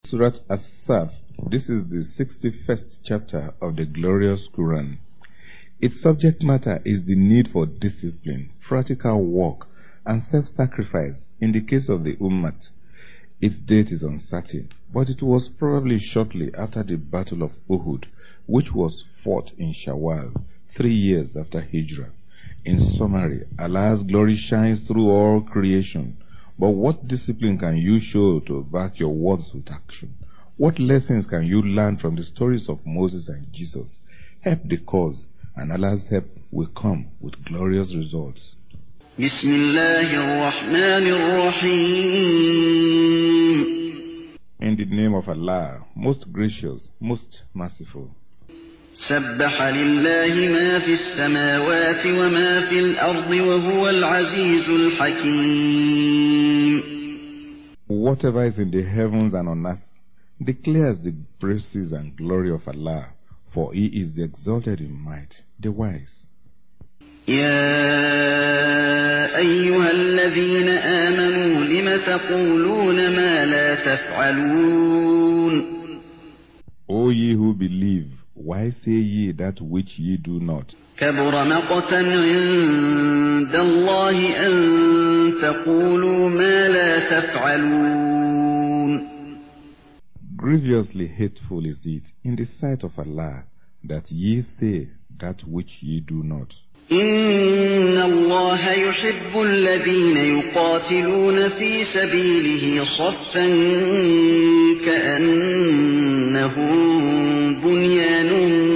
Surat As-Saf. This is the 61st chapter of the glorious Quran. Its subject matter is the need for discipline, practical work, and self-sacrifice in the case of the Ummah. Its date is uncertain, but it was probably shortly after the Battle of Uhud, which was fought in Shawwal, 3 years after Hijrah. In summary, Allah's glory shines through all creation. But what discipline can you show to back your words with action? What lessons can you learn from the stories of Moses and Jesus? Help the cause, and Allah's help will come with glorious results. Bismillahirrahmanirrahim. In the name of Allah, most gracious, most merciful. سبح لله ما في السماوات وما في الأرض وهو العزيز الحكيم. Whatever is in the heavens and on earth declares the praises and glory of Allah, for He is the exalted in might, the wise. يا أيها الذين آمنوا لم تقولون ما لا تفعلون. O ye who believe, why say ye that which ye do not? كبر مقتا عند الله أن تقولوا ما لا تفعلون. Grievously hateful is it in the sight of Allah that ye say that which ye do not. إن الله يحب الذين يقاتلون في سبيله صفا كأنهم بنيان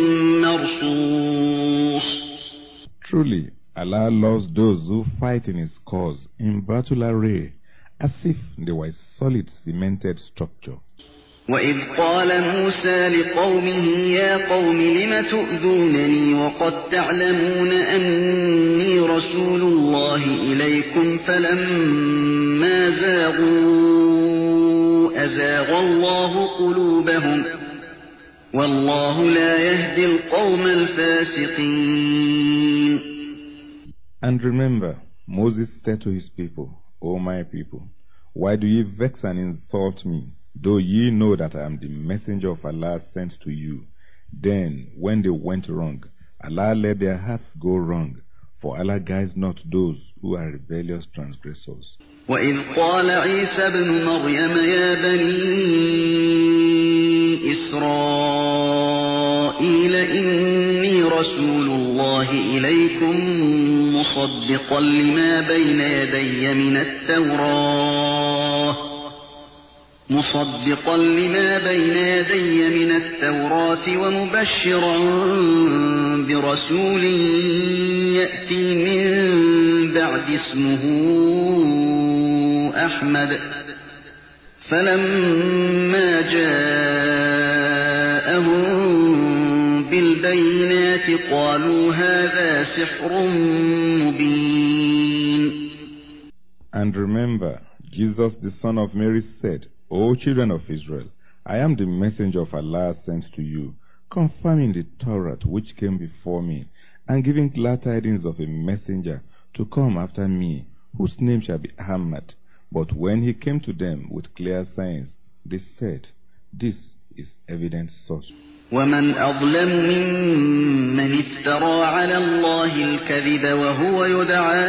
مرصوص. Truly, Allah loves those who fight in His cause in battle array, as if they were a solid cemented structure. وإذ قال موسى لقومه يا قوم لم تؤذونني وقد تعلمون أني رسول الله إليكم فلما زاغوا أزاغ الله قلوبهم والله لا يهدي القوم الفاسقين. And remember, Moses said to his people, O my people, why do ye vex and insult me? Though ye know that I am the messenger of Allah sent to you. Then, when they went wrong, Allah let their hearts go wrong, for Allah guides not those who are rebellious transgressors. وَإِذْ قَالَ عِيسَى ابْنُ مَرْيَمَ يَا بَنِي إِسْرَائِيلَ إِنِّي رَسُولُ اللَّهِ إِلَيْكُمْ مُصَدِّقًا لِمَا بَيْنَ يَدَيَّ من التوراة ومبشرا برسول يأتي من بعد اسمه أحمد فلما جاءهم بالبينات قالوا هذا سحر مبين. And remember, Jesus the son of Mary said, O children of Israel, I am the messenger of Allah sent to you, confirming the Torah which came before me, and giving glad tidings of a messenger to come after me, whose name shall be Ahmad. But when he came to them with clear signs, they said, This is evident source. ومن أظلم ممن افترى على الله الكذب وهو يدعى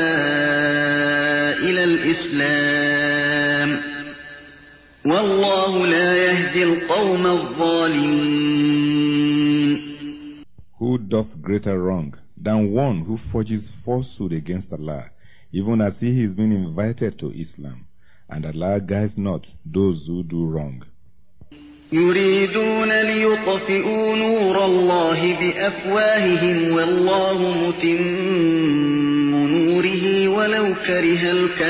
إلى الإسلام والله لا يهدي القوم الظالمين. Who doth greater wrong than one who forges falsehood against Allah, even as he is being invited to Islam, and Allah guides not those who do wrong. يريدون ليطفئوا نور الله بأفواههم والله متم نوره ولو كره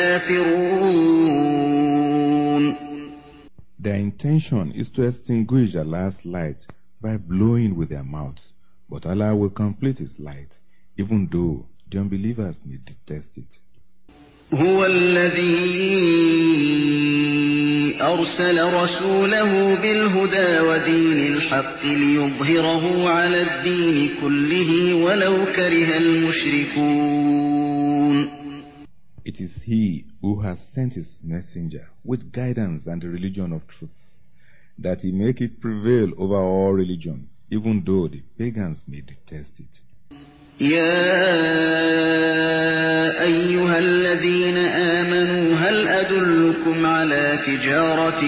الكافرون. Their intention is to extinguish Allah's light by blowing with their mouths, but Allah will complete His light, even though the unbelievers may detest it. هو الذي أرسل رسوله بالهدى ودين الحق ليظهره على الدين كله ولو كره المشركون. It is He who has sent His messenger with guidance and the religion of truth, that he make it prevail over all religion, even though the pagans may detest it. يا أيها الذين آمنوا هل أدلكم على تجارة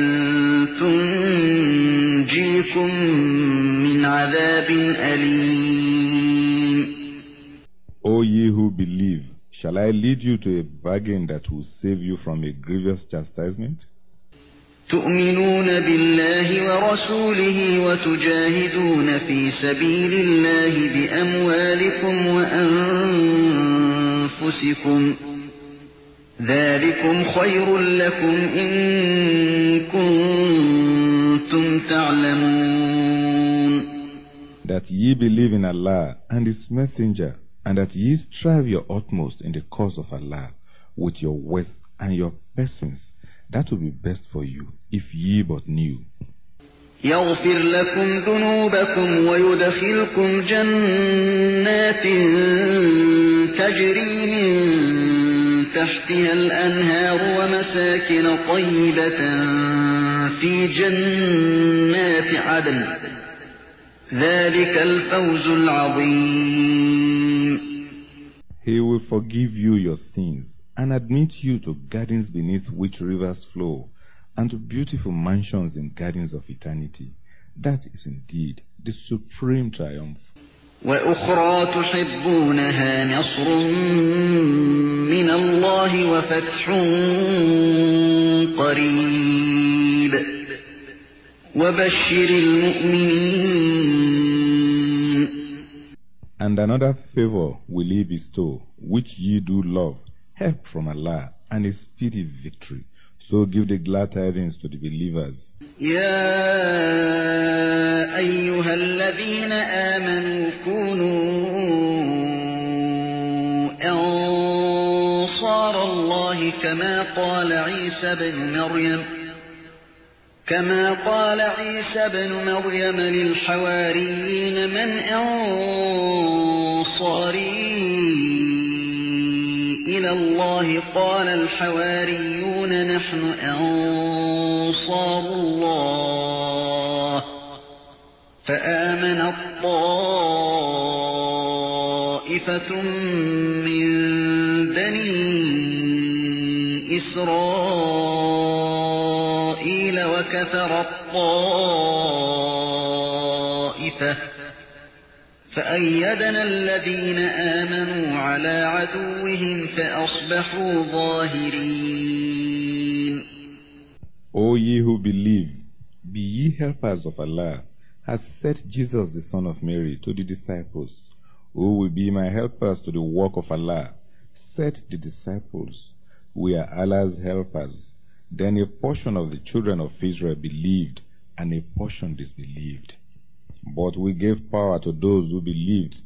تنجيكم من عذاب أليم. O ye who believe, shall I lead you to a bargain that will save you from a grievous chastisement? تؤمنون بالله ورسوله وتجاهدون في سبيل الله بأموالكم وأنفسكم ذلكم خير لكم إن كنتم تعلمون. That ye believe in Allah and His Messenger, and that ye strive your utmost in the cause of Allah with your wealth and your persons, that will be best for you, if ye but knew. يغفر لكم ذنوبكم ويدخلكم جنات تجري من تحتها الأنهار ومساكن طيبة في جنات عدن ذلك الفوز العظيم. He will forgive you your sins and admit you to gardens beneath which rivers flow, and to beautiful mansions in gardens of eternity. That is indeed the supreme triumph. وأخرى تحبونها نصر من الله وفتح قريب وبشر المؤمنين. And another favor will He bestow, which ye do love, help from Allah, and a speedy victory. So give the glad tidings to the believers. يا أيها الذين آمنوا كونوا أنصار الله كما قال عيسى بن مريم للحواريين من أنصاري إلى الله قال الحواريون نحن أنصار الله فآمنت طائفة من بني إسرائيل وكفرت طائفة فأيدنا الذين آمنوا على عدوهم فأصبحوا ظاهرين. O ye who believe, be ye helpers of Allah, has set Jesus the son of Mary to the disciples. Who will be my helpers to the work of Allah? Said the disciples, we are Allah's helpers. Then a portion of the children of Israel believed, and a portion disbelieved. But we gave power to those who believed